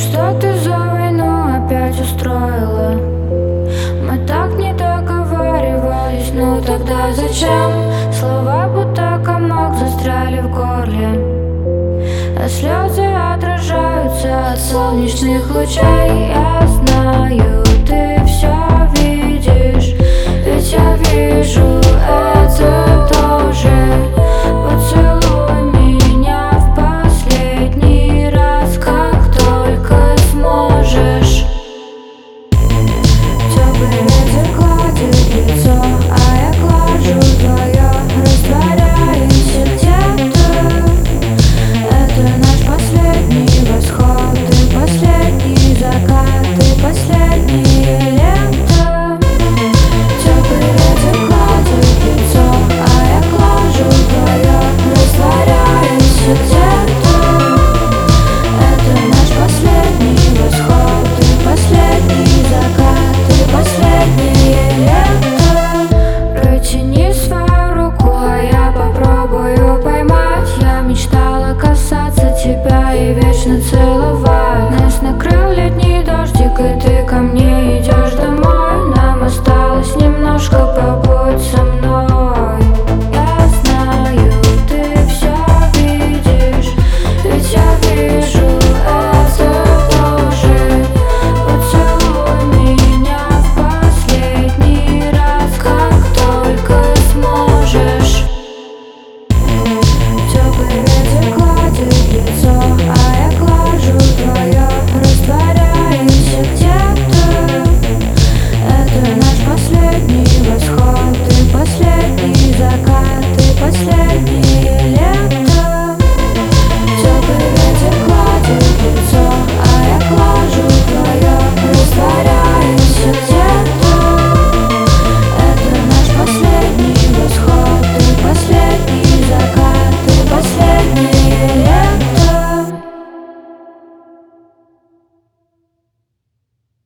Что ты за войну опять устроила? Мы так не договаривались, ну тогда зачем? Слова будто комок застряли в горле, а слезы отражаются от солнечных лучей. Я знаю, ты все